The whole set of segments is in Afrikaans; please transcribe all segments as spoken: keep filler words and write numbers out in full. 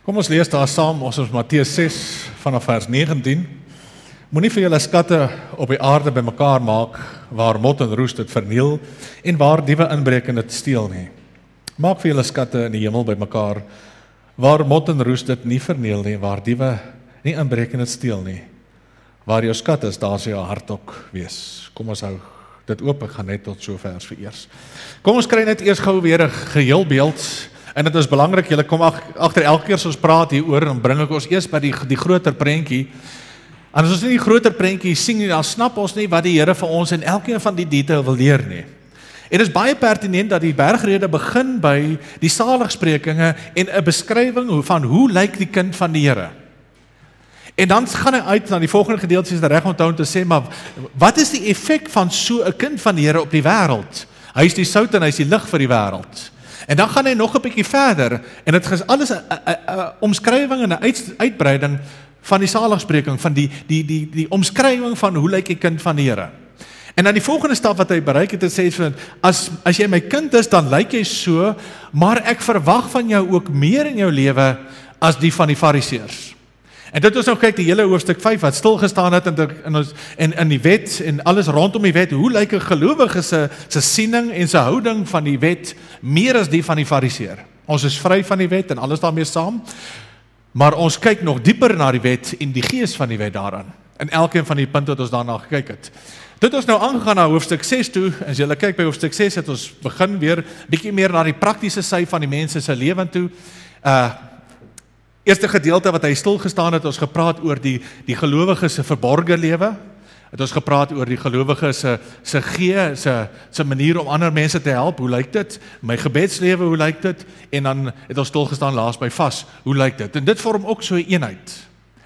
Kom ons lees daar saam, ons is Matteus ses vanaf vers negentien. Moenie vir julle skatte op die aarde bymekaar maak, waar mot en roes dit verniel, en waar diewe inbreek en dit steel nie. Maak vir julle skatte in die hemel bymekaar, waar mot en roes dit nie verniel nie, waar diewe nie inbreek en dit steel nie. Waar jou skat is, daar sal jou hart ook wees. Kom ons hou dit oop, ek gaan net tot so vers vir eers. Kom ons kry net eers gou weer 'n geheel beeld. En dit is belangrik, julle kom ag, agter elke keer as ons praat hieroor, dan bring ek ons eers by die, die groter prentjie. En as ons nie die groter prentjie sien nie, dan snap ons nie wat die Here vir ons in elkeen van die detail wil leer nie. En dit is baie pertinent dat die bergrede begin by die saligsprekinge en 'n beskrywing van hoe lyk die kind van die Here. En dan gaan hy uit na die volgende gedeeltes reg onthou om te sê, maar wat is die effek van so 'n kind van die Here op die wêreld? Hy is die sout en hy is die lig vir die wêreld. En dan gaan hy nog 'n bietjie verder, en dit is alles 'n omskrywing en 'n uit, uitbreiding van die saligspreking, van die, die, die, die omskrywing van hoe lyk die kind van die Here. En dan die volgende stap wat hy bereik het, het sê, as, as jy my kind is, dan lyk jy so, maar ek verwag van jou ook meer in jou lewe as die van die fariseërs. En dit is nou kyk die hele hoofstuk vyf wat stilgestaan het in, in, ons, in, in die wet en alles rondom die wet, hoe lyk 'n gelowige se, se siening en se houding van die wet meer as die van die fariseer. Ons is vry van die wet en alles daarmee saam, maar ons kyk nog dieper na die wet en die gees van die wet daaraan. En elkeen van die punte wat ons daarna gekyk het. Dit ons nou aangegaan na hoofstuk ses toe, en as julle kyk by hoofstuk ses het ons begin weer bietjie meer na die praktiese sy van die mense se lewe toe. Uh Eerste gedeelte wat hy stilgestaan het, ons gepraat oor die, die gelowige se verborge lewe, het ons gepraat oor die gelowige se, se gee, se, se manier om ander mense te help, hoe lyk dit, my gebedslewe, hoe lyk dit, en dan het ons stilgestaan laas by vas, hoe lyk dit, en dit vorm ook so 'n eenheid.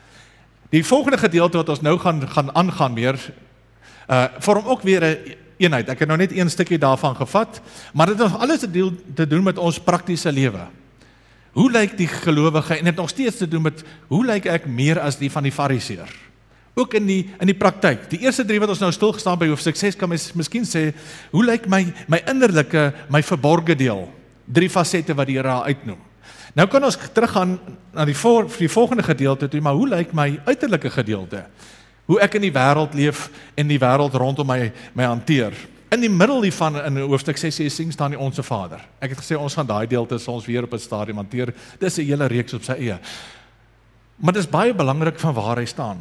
Die volgende gedeelte wat ons nou gaan, gaan aangaan meer, uh, vorm ook weer 'n eenheid, ek het nou net een stukkie daarvan gevat, maar dit het alles te, deel, te doen met ons praktiese lewe. Hoe lyk die gelowige, en het nog steeds te doen met, hoe lyk ek meer as die van die fariseer? Ook in die, in die praktyk. Die eerste drie wat ons nou stilgestaan by hoofstuk ses, kan mens miskien sê, hoe lyk my, my innerlike, my verborge deel? Drie fasette wat die Here uitnoem. Nou kan ons teruggaan na die, voor, die volgende gedeelte toe, maar hoe lyk my uiterlike gedeelte? Hoe ek in die wêreld leef, en die wêreld rondom my, my hanteer. In die middel hiervan, in hoofstuk ses sien staan die Onse Vader. Ek het gesê, ons gaan daai deelte ons weer op 'n stadium hanteer. Dis 'n hele reeks op sy eie. Maar dit is baie belangrik van waar hy staan.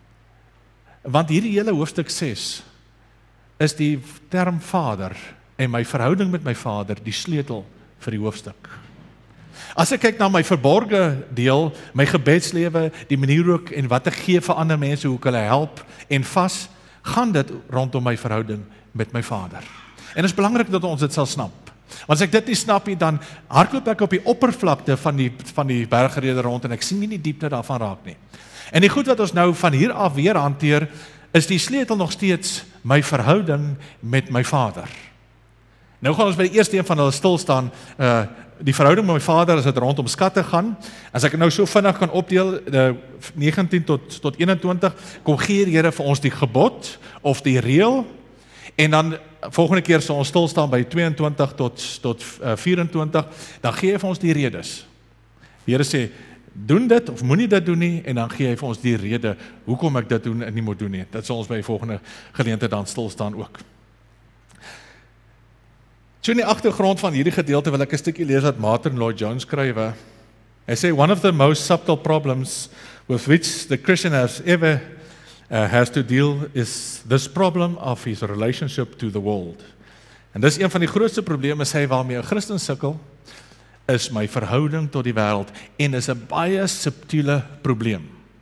Want hierdie hele hoofstuk ses is die term Vader en my verhouding met my Vader die sleutel vir die hoofstuk. As ek kyk na my verborge deel, my gebedslewe, die manier ook en wat ek gee vir ander mense, hoe ek hulle help en vas, gaan dit rondom my verhouding met my Vader. En dit is belangrik dat ons dit sal snap. Want as ek dit nie snap nie, dan hardloop ek op die oppervlakte van die, van die bergrede rond en ek sien nie die diepte daarvan raak nie. En die goed wat ons nou van hier af weer hanteer, is die sleutel nog steeds my verhouding met my Vader. Nou gaan ons by die eerste een van hulle stil staan, uh, die verhouding met my Vader as dit rondom skatte gaan. As ek nou so vinnig kan opdeel, uh, negentien tot, tot eenentwintig, kom gee die Here vir ons die gebod, of die reël, en dan volgende keer sal ons stil staan by tweeëntwintig tot, tot uh, vyf-en-twintig, dan gee hy vir ons die redes. Die Here sê, doen dit, of moenie dit doen nie, en dan gee hy vir ons die rede, hoekom ek dit doen en nie moet doen nie. Dit sal ons by die volgende geleentheid dan stil staan ook. So in die agtergrond van hierdie gedeelte wil ek 'n stukkie lees wat Martin Lloyd-Jones skrywe. Hy sê, one of the most subtle problems with which the Christian has ever uh, has to deal is this problem of his relationship to the world. En dis een van die grootste probleme, sê hy, waarmee 'n Christen sukkel, is my verhouding tot die wêreld, en is 'n baie subtiele probleem.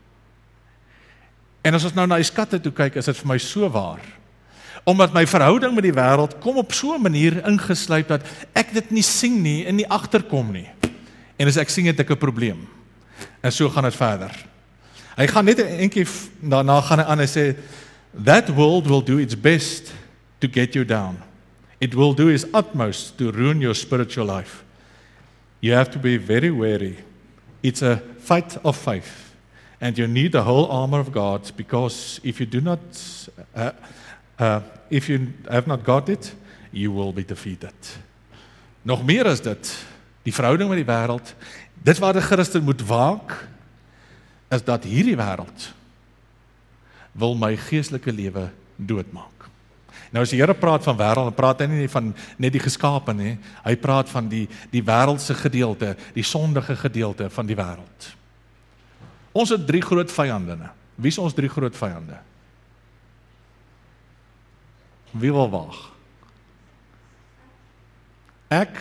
En as ons nou na die skatte toe kyk, is dit vir my so waar. Omdat my verhouding met die wêreld kom op so 'n manier ingesluit dat ek dit nie sien nie en nie agterkom nie. En as ek sien het ek 'n probleem. En so gaan dit verder. Hy gaan net 'n entjie daarna gaan hy aan en sê, that world will do its best to get you down. It will do its utmost to ruin your spiritual life. You have to be very wary. It's a fight of faith. And you need the whole armor of God, because if you do not uh, Uh, if you have not got it, you will be defeated. Nog meer as dit, die verhouding met die wêreld, dit waar die Christen moet waak, is dat hierdie wêreld wil my geestelike lewe doodmaak. Nou as die Here praat van wêreld, dan praat hy nie van net die geskape nie, hy praat van die, die wêreldse gedeelte, die sondige gedeelte van die wêreld. Ons het drie groot vyande. Wie is ons drie groot vyande? Wie wil waag? Ek,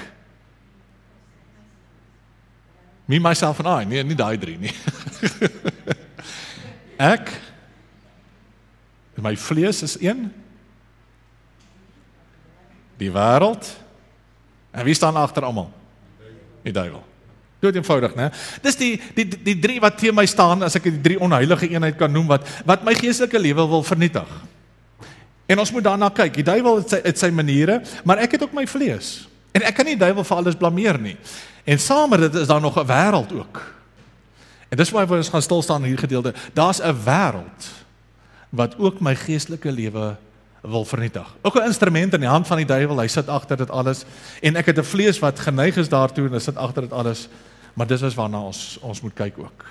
me, myself en I, nee, nie daai drie nie. Ek, my vlees is een, die wêreld, en wie staan agter almal? Die duiwel. Dood eenvoudig, né? Dis die, die, die drie wat teen my staan, as ek die drie onheilige eenheid kan noem, wat, wat my geestelike lewe wil vernietig. En ons moet daarna kyk, die duiwel het sy, het sy maniere, maar ek het ook my vlees. En ek kan nie die duiwel vir alles blameer nie. En saam met dit is daar nog 'n wêreld ook. En dis waar ons gaan stil staan in hierdie gedeelte. Daar's 'n wêreld wat ook my geestelike lewe wil vernietig. Ook 'n instrument in die hand van die duiwel, hy sit agter dit alles, en ek het 'n vlees wat geneig is daartoe, en hy sit agter dit alles, maar dis is waarna ons, ons moet kyk ook.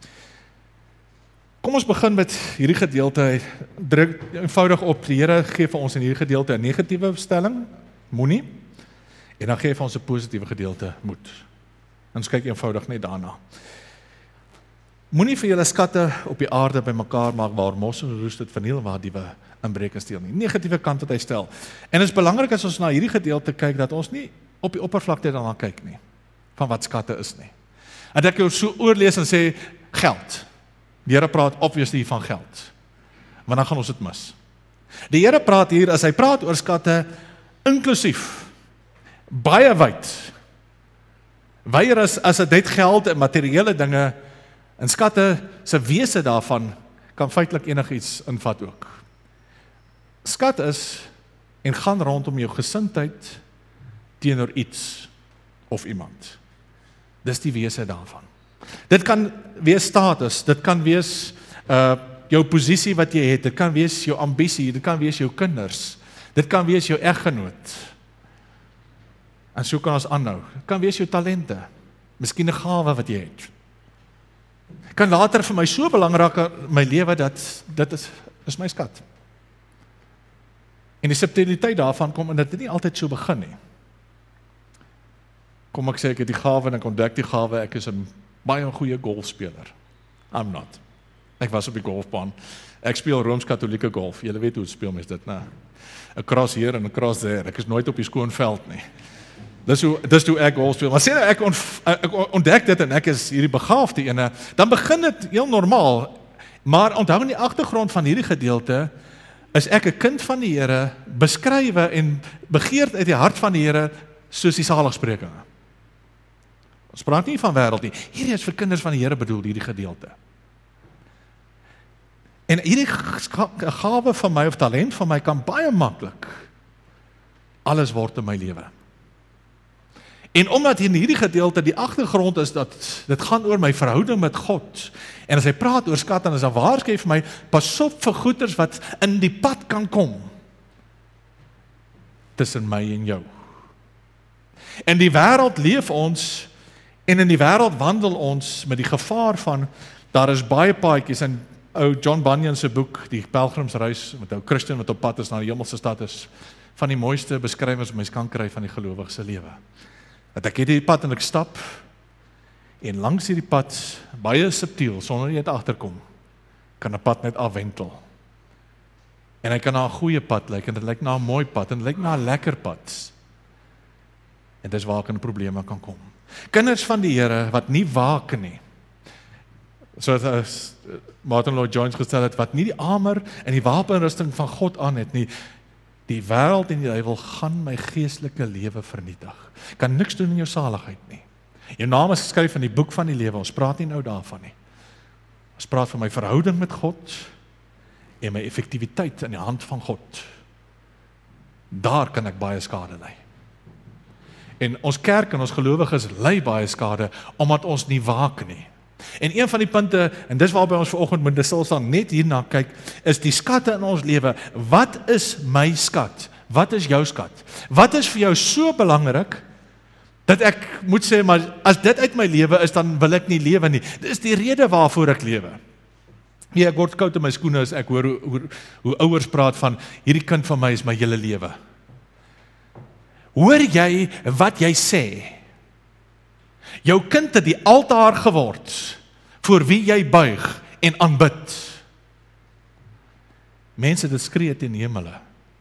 Kom ons begin met hierdie gedeelte, druk eenvoudig op, die Here gee vir ons in hierdie gedeelte 'n negatiewe stelling, moenie, en dan gee hy vir ons 'n positiewe gedeelte, moed. En ons kyk eenvoudig net daarna. Moenie vir julle skatte op die aarde bymekaar maak waar mos en roes dit verniel, waar diewe inbreek en steel nie. Negatiewe kant wat hy stel. En dit is belangrik as ons na hierdie gedeelte kyk, dat ons nie op die oppervlakte daarna kyk nie, van wat skatte is nie. En dat ek jou so oorlees en sê, geld. Die Here praat obviously van geld, want dan gaan ons dit mis. Die Here praat hier, as hy praat oor skatte, inklusief, baie wyd, weier as, as dit net geld en materiële dinge, en skatte se wese daarvan, kan feitelik enigiets invat ook. Skat is, en gaan rondom jou gesindheid, teenoor iets, of iemand. Dis die wese daarvan. Dit kan wees status, dit kan wees uh, jou posisie wat jy het, dit kan wees jou ambisie, dit kan wees jou kinders, dit kan wees jou eggenoot. En so kan ons aanhou. Dit kan wees jou talente, miskien 'n gawe wat jy het. Kan later vir my so belangrik in my lewe dat dit is, is my skat. En die subtiliteit daarvan kom, en dit het nie altyd so begin nie. Kom ek sê, ek het die gawe, en ek ontdek die gawe, ek is 'n baie goeie golfspeler. I'm not. Ek was op die golfbaan. Ek speel Rooms-Katolieke golf. Julle weet hoe speel mens dit, né? 'n cross hier en 'n cross there. Ek is nooit op die skoon veld nie. Dis hoe, dis hoe ek golf speel. Maar sê nou, ek, on, ek ontdek dit, en ek is hierdie begaafde ene, dan begin dit heel normaal. Maar onthou in die agtergrond van hierdie gedeelte, is ek 'n kind van die Here, beskrywe en begeerd uit die hart van die Here, soos die Saligsprekinge. Ons praat nie van wêreld nie. Hierdie is vir kinders van die Here bedoel, hierdie gedeelte. En hierdie gawe van my, of talent van my, kan baie maklik alles word in my lewe. En omdat in hierdie gedeelte die agtergrond is, dat dit gaan oor my verhouding met God, en as hy praat oor skat, dan is daar waarsku vir my, pas op vir goeders wat in die pad kan kom, tussen my en jou. En die wêreld leef ons, en in die wêreld wandel ons met die gevaar van, daar is baie paadjies, en ou John Bunyan se boek, die pelgrimsreis, met ou Christen wat op pad is na die hemelse stad, is van die mooiste beskrywings wat mens kan kry van die gelowige se lewe. Dat ek hierdie pad en ek stap, en langs hierdie pad, baie subtiel, sonder jy het agterkom, kan 'n pad net afwentel. En hy kan na 'n goeie pad lyk, en dit lyk na 'n mooi pad, en dit lyk na 'n lekker pad. En dis waar kan probleme kan kom. Kinders van die Here, wat nie waak nie, soos Martin Lloyd Jones gestel het, wat nie die armor en die wapenrusting van God aan het nie, die wêreld en die duiwel gaan my geestelike lewe vernietig. Kan niks doen in jou saligheid nie. Jou naam is geskryf in die boek van die lewe, ons praat nie nou daarvan nie. Ons praat van my verhouding met God, en my effektiwiteit in die hand van God. Daar kan ek baie skade ly. En ons kerk en ons gelowiges ly baie skade, omdat ons nie waak nie. En een van die punte, en dis waarby ons vanoggend moet stil staan, net hierna kyk, is die skatte in ons lewe. Wat is my skat? Wat is jou skat? Wat is vir jou so belangrik, dat ek moet sê, maar as dit uit my lewe is, dan wil ek nie lewe nie. Dit is die rede waarvoor ek lewe. Ja, ek word koud in my skoene as ek hoor hoe, hoe, hoe ouers praat van, hierdie kind van my is my hele lewe. Hoor jy wat jy sê? Jou kind het die altaar geword, voor wie jy buig en aanbid. Mense, dit skree teen die hemele.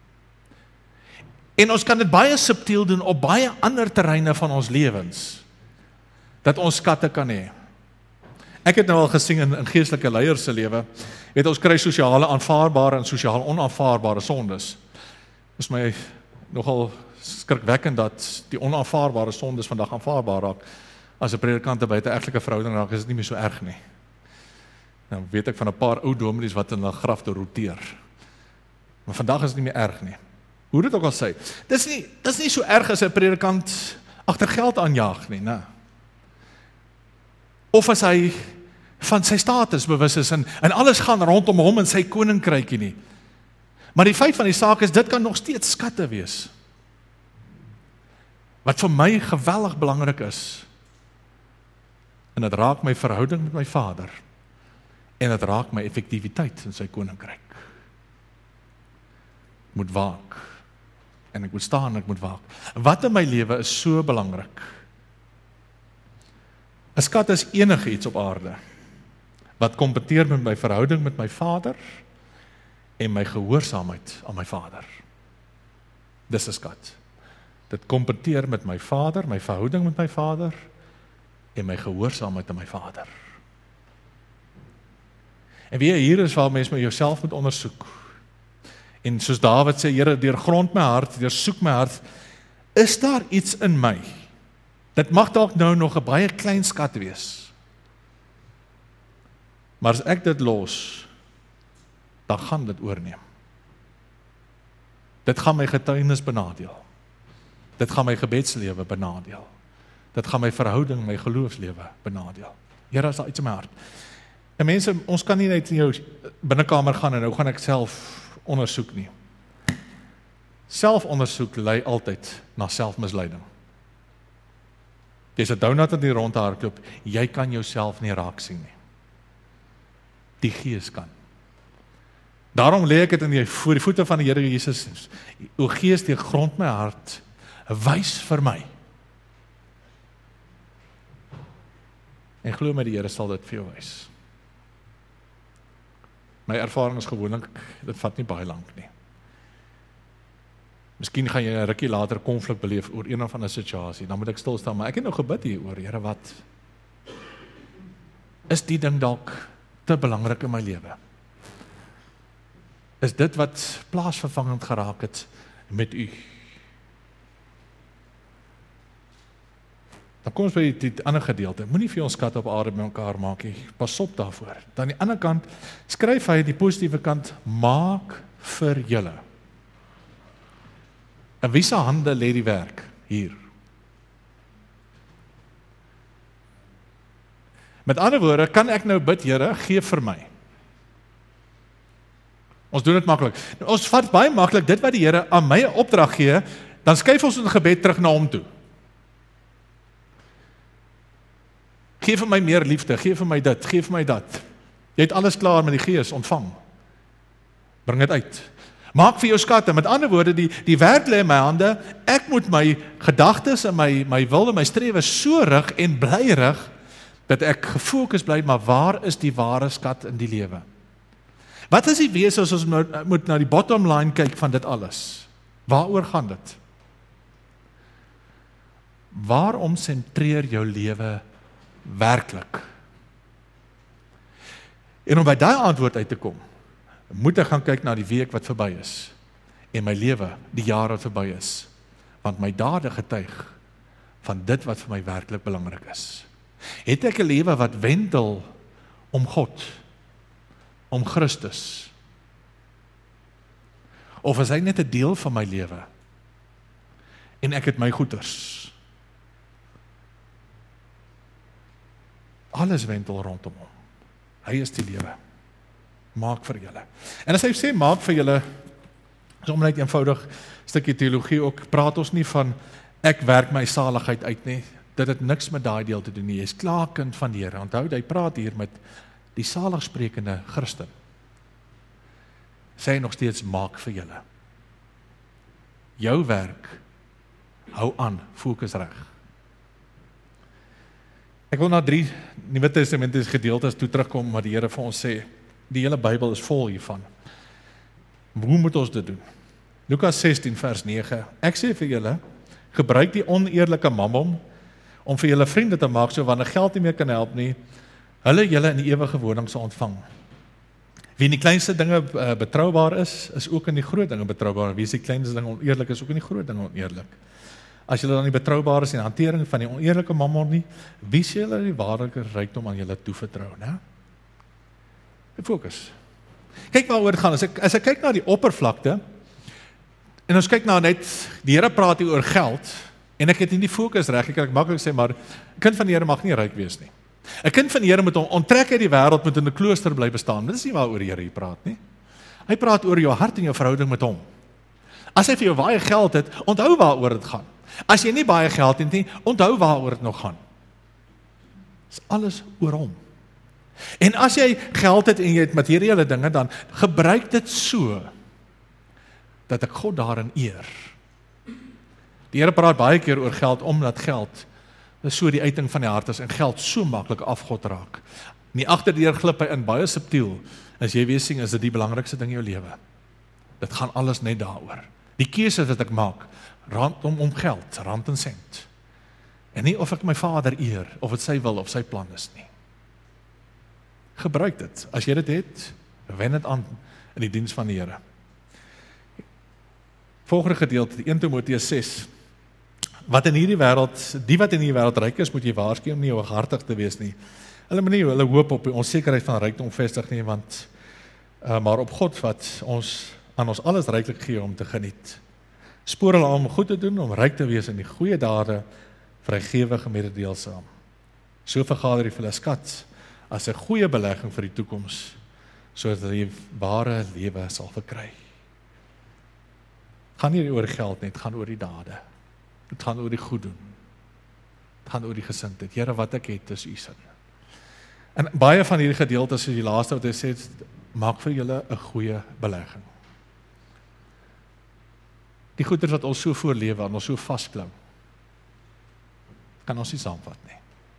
En ons kan dit baie subtiel doen op baie ander terreine van ons lewens, dat ons skatte kan hê. Ek het nou al gesien in, in geestelike leiers se lewe, weet ons kry sosiale aanvaarbare en sosiaal onaanvaarbare sondes. Dit is my nogal skrikwekkend dat die onaanvaarbare sondes vandag aanvaarbaar raak. As 'n predikant by 'n egtelike verhouding raak, is dit nie meer so erg nie. Nou weet ek van 'n paar ou dominees wat in 'n graf te roteer. Maar vandag is dit nie meer erg nie. Hoe dit ook al sê, dis nie, dis nie so erg as 'n predikant agter geld aanjaag nie, né? Of as hy van sy status bewus is en, en alles gaan rondom hom en sy koninkrykie nie. Maar die feit van die saak is, dit kan nog steeds skatte wees. Wat vir my geweldig belangrik is, en dit raak my verhouding met my Vader, en dit raak my effektiwiteit in sy koninkryk. Ek moet waak, en ek moet staan en ek moet waak. Wat in my lewe is so belangrik? 'n Skat is enige iets op aarde, wat kompeteer met my verhouding met my Vader, en my gehoorsaamheid aan my Vader. Dis 'n skat. Dit kompeteer met my Vader, my verhouding met my Vader, en my gehoorsaamheid aan my Vader. En wie hier is waar mens met jouself moet ondersoek. En soos Dawid sê, Here, deurgrond my hart, deursoek my hart, is daar iets in my? Dit mag dalk nou nog 'n baie klein skat wees. Maar as ek dit los, dan gaan dit oorneem. Dit gaan my getuienis benadeel. Dit gaan my gebedslewe benadeel. Dit gaan my verhouding, my geloofslewe benadeel. Here, is daar iets in my hart. En mense, ons kan nie net in jou binnekamer gaan en nou gaan ek self ondersoek nie. Selfondersoek lei altyd na selfmisleiding. Jy's 'n donut in die ronde hardloop, jy kan jouself nie raak sien nie. Die Gees kan. Daarom lê ek dit in die voor die voete van die Here Jesus. O Gees, deur grond my hart, wys vir my. En glo my, die Here sal dit vir jou wys. My ervaring is gewoonlik, dit vat nie baie lank nie. Miskien gaan jy 'n rukkie later konflik beleef oor een of ander situasie, dan moet ek stil staan, maar ek het nou gebid hieroor, Here, wat is die ding dalk te belangrik in my lewe? Is dit wat plaasvervangend geraak het met u? Dan kom ons by die, die ander gedeelte. Moenie vir ons skat op aarde by mekaar maak nie. Pas op daarvoor. Dan aan die ander kant skryf hy die positiewe kant, maak vir julle. En wie se hande lê die werk hier? Met ander woorde, kan ek nou bid, Here, gee vir my. Ons doen dit maklik. Ons vat baie maklik dit wat die Here aan my 'n opdrag gee, dan skuif ons in gebed terug na hom toe. Gee vir my meer liefde, gee vir my dit, gee vir my dat. Jy het alles klaar met die Gees ontvang. Bring dit uit. Maak vir jou skatte. Met ander woorde, die die werk lê in my hande. Ek moet my gedagtes en my my wil en my strewe so rig en bly rig dat ek gefokus bly, maar waar is die ware skat in die lewe? Wat is die wese as ons moet na die bottom line kyk van dit alles? Waaroor gaan dit? Waarom sentreer jou lewe werklik? En om by daai antwoord uit te kom, moet ek gaan kyk na die week wat verby is, en my lewe, die jaar wat verby is, want my dade getuig van dit wat vir my werklik belangrik is. Het ek 'n lewe wat wendel om God, om Christus, of is hy net 'n deel van my lewe, en ek het my goeders? Alles wendel rondom hom. Hy is die lewe. Maak vir julle. En as hy sê, maak vir julle, is om net eenvoudig stukkie teologie ook, praat ons nie van ek werk my saligheid uit nie, dit het niks met daai deel te doen nie, jy is klaar kind van die Here. Onthou, hy praat hier met die saligsprekende Christen. Sê nog steeds, maak vir julle. Jou werk, hou aan, fokus reg. Ek wil na drie Nuwe Testamentiese gedeeltes toe terugkom, wat die Here vir ons sê. Die hele Bybel is vol hiervan. Hoe moet ons dit doen? Lukas sestien vers nege. Ek sê vir julle, gebruik die oneerlike mammon om vir julle vriende te maak, so wanneer geld nie meer kan help nie, hulle julle in die ewige woning sal ontvang. Wie in die kleinste dinge uh, betroubaar is, is ook in die groot dinge betroubaar. Wie is die kleinste dinge oneerlik, is ook in die groot dinge oneerlik. As julle dan nie betroubaar is in die hantering van die oneerlike mammon nie, wie sê julle die waarlike rykdom aan julle toevertrou, né? Fokus. Kyk waaroor dit gaan. As ek, as ek kyk na die oppervlakte, en ons kyk nou net, die Here praat hier oor geld, en ek het nie die fokus reg, ek kan ek maklik sê, maar 'n kind van die Here mag nie ryk wees nie. 'n kind van die Here moet onttrek uit die wêreld, moet in 'n klooster bly bestaan. Dit is nie waaroor die Here hier praat nie. Hy praat oor jou hart en jou verhouding met hom. As hy vir jou baie geld het, onthou waaroor dit gaan. As jy nie baie geld het nie, onthou waaroor dit nog gaan. Dit is alles oor hom. En as jy geld het en jy het materiële dinge, dan gebruik dit so, dat ek God daarin eer. Die Here praat baie keer oor geld, omdat geld is so die uiting van die hart is, en geld so maklik af God raak. Nie agterdeur glip hy in, baie subtiel, as jy weer sien, is dit die belangrikste ding in jou lewe. Dit gaan alles net daaroor. Die keuse wat ek maak, rondom om geld, rand en sent. En nie of ek my Vader eer, of het sy wil, of sy plan is nie. Gebruik dit. As jy dit het, wend dit aan in die diens van die Here. Volgende gedeelte, eerste Timoteus ses. Wat in hierdie wêreld, die wat in hierdie wêreld ryk is, moet jy waarsku om nie hooghartig te wees nie. Hulle moet nie hulle hoop op die onsekerheid van rykdom vestig nie, want uh, maar op God wat ons aan ons alles ryklik gee om te geniet. Spoor hulle aan om goed te doen, om ryk te wees in die goeie dade, vrygewig en mededeelsaam. So vergader jy vir hulle skat as 'n goeie belegging vir die toekoms, sodat hulle die ware lewe sal verkry. Het gaan nie oor geld nie, het gaan oor die dade. Het gaan oor die goed doen. Het gaan oor die gesindheid. Here, wat ek het, is u sin. En baie van hierdie gedeeltes, soos die laaste wat hy sê, maak vir julle 'n goeie belegging. Die goeders wat ons so voorlewe, en ons so vasklou, kan ons nie saamvat nie.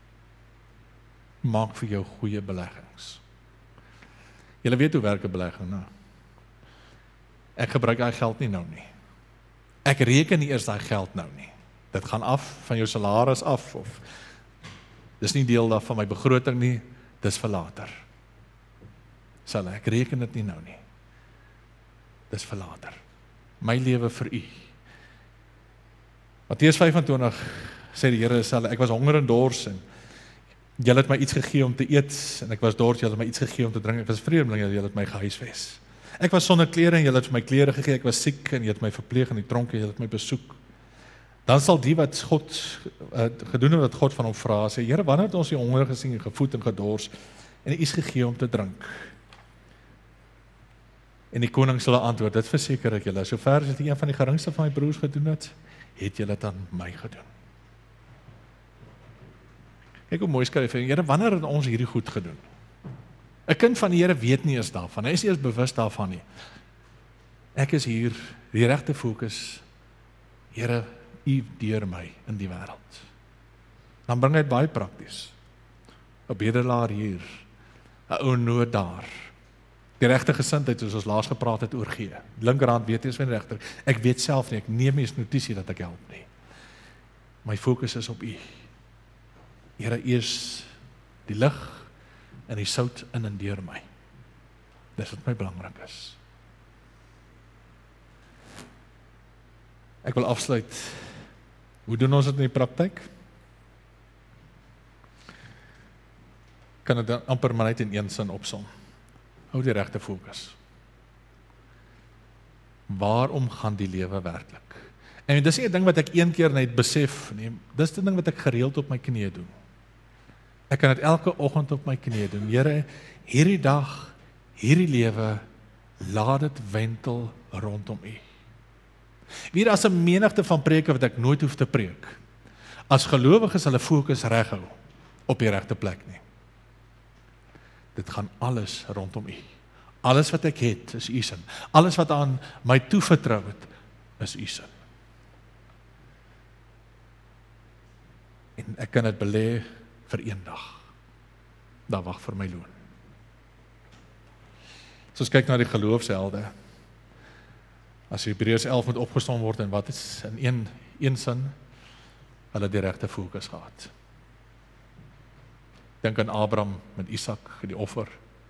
Maak vir jou goeie beleggings. Julle weet hoe werk 'n belegging, nou. Ek gebruik daai geld nie nou nie. Ek reken nie eers daai geld nou nie. Dit gaan af van jou salaris af, of dis nie deel van my begroting nie, dis vir later. Sal ek reken dit nie nou nie. Dis vir later. My lewe vir u. Matteus vyf en twintig sê die Here, sal ek was honger en dors, en julle het my iets gegee om te eet, en ek was dors, julle het my iets gegee om te drink, ek was vreemdeling, julle het my gehuisves. Ek was sonder klere en julle het my klere gegee, ek was siek en julle het my verpleeg in die tronk en julle het my besoek. Dan sal die wat God uh, gedoen het wat God van hom vra, sê, Here, wanneer het ons die honger gesien en gevoed en gedors en iets gegee om te drink? En die koning sal antwoord, dit verseker ek julle, sover as dit een van die geringste van my broers gedoen het, het julle dit aan my gedoen. Kyk hoe mooi skryf hy, Here, wanneer het ons hierdie goed gedoen? 'n kind van die Here weet nie eens daarvan, hy is nie eens bewus daarvan nie. Ek is hier, die regte fokus, Here, u deur my in die wêreld. Dan bring hy dit baie prakties. 'n bedelaar hier, 'n ou nood daar. Die regte gesindheid, soos ons laas gepraat het, oorgee. Linkerhand weet eens van die regter. Ek weet self nie, ek neem nie eens notisie dat ek help nie. My fokus is op u. Here, u is die lig en die sout in en deur my. Dis wat my belangrik is. Ek wil afsluit. Hoe doen ons dit in die praktyk? Kan dit dan amper maar net in een sin opsom. Hou die regte fokus. Waarom gaan die lewe werklik? En dis nie 'n ding wat ek een keer net besef nie. Dis 'n ding wat ek gereeld op my knieë doen. Ek kan dit elke oggend op my knieë doen. Here, hierdie dag, hierdie lewe, laat dit wentel rondom u. Weer as 'n menigte van preke wat ek nooit hoef te preek. As gelowiges hulle fokus reghou op die regte plek nie. Dit gaan alles rondom U. Alles wat ek het, is U sin. Alles wat aan my toevertrou het, is U sin. En ek kan dit belê vir een dag. Daar wag vir my loon. So as kyk na die geloofshelde. As Hebreërs elf moet opgesom word, en wat is in een, een sin, hulle die regte fokus gehad. Dink aan Abraham met Isak, die offer.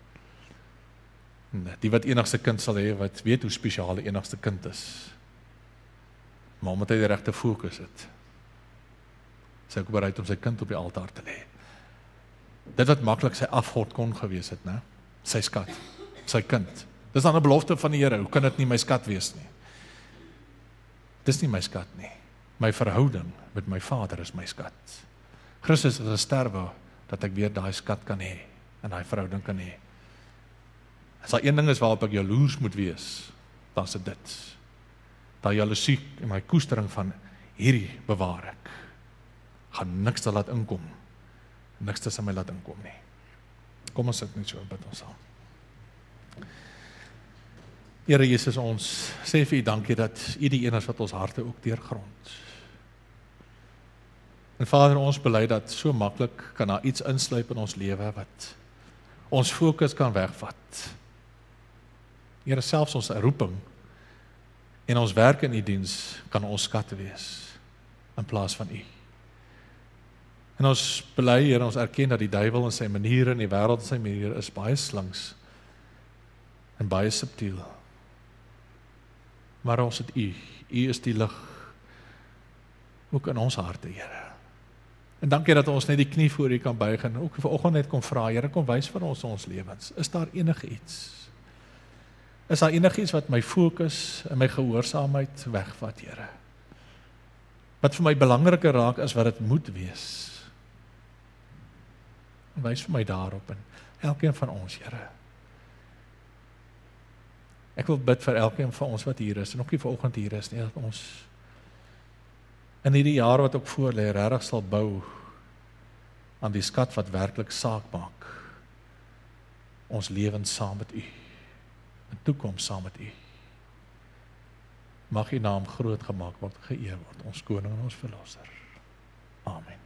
En die wat enigste kind sal hê, wat weet hoe spesiaal die enigste kind is. Maar omdat hy die regte fokus het, is hy ook bereid om sy kind op die altaar te lê. Dit wat maklik sy afgod kon gewees het, né? Sy skat, sy kind. Dis dan 'n belofte van die Here, hoe kan dit nie my skat wees nie? Dis nie my skat nie. My verhouding met my Vader is my skat. Christus het gesterwe, dat ek weer daai skat kan hê, en daai verhouding kan hê. As daar een ding is waarop ek jaloers moet wees, dan is dit dit. Daai jaloesie en my koestering van, hierdie bewaar ek. Gaan niks te laat inkom. Niks tussen my laat inkom nie. Kom ons sit net so en bid ons saam. Here Jesus, ons sê vir U dankie dat U die een is wat ons harte ook deurgrond. En Vader, ons bely dat so maklik kan daar iets insluip in ons lewe wat ons fokus kan wegvat. Here, selfs ons roeping en ons werk in U diens kan ons skatte wees in plaas van U. En ons bely, Here, ons erken dat die duiwel en sy maniere en die wêreld en sy maniere is baie slinks en baie subtiel. Maar ons het U, U is die lig ook in ons harte, Here. En dankie dat ons net die knie voor U kan buig en ook vanoggend net kom vra, Here, kom wys vir ons ons lewens. Is daar enige iets? Is daar enige iets wat my fokus en my gehoorsaamheid wegvat, Here? Wat vir my belangriker raak as wat dit moet wees? Wys vir my daarop en elkeen van ons, Here. Ek wil bid vir elkeen van ons wat hier is, en ook nie vanoggend hier is nie, dat ons in hierdie jaar wat ook voor lê, regtig sal bou aan die skat wat werklik saak maak. Ons lewens saam met U, 'n toekoms saam met U. Mag U naam groot gemaak word, geëer word, ons koning en ons verlosser. Amen.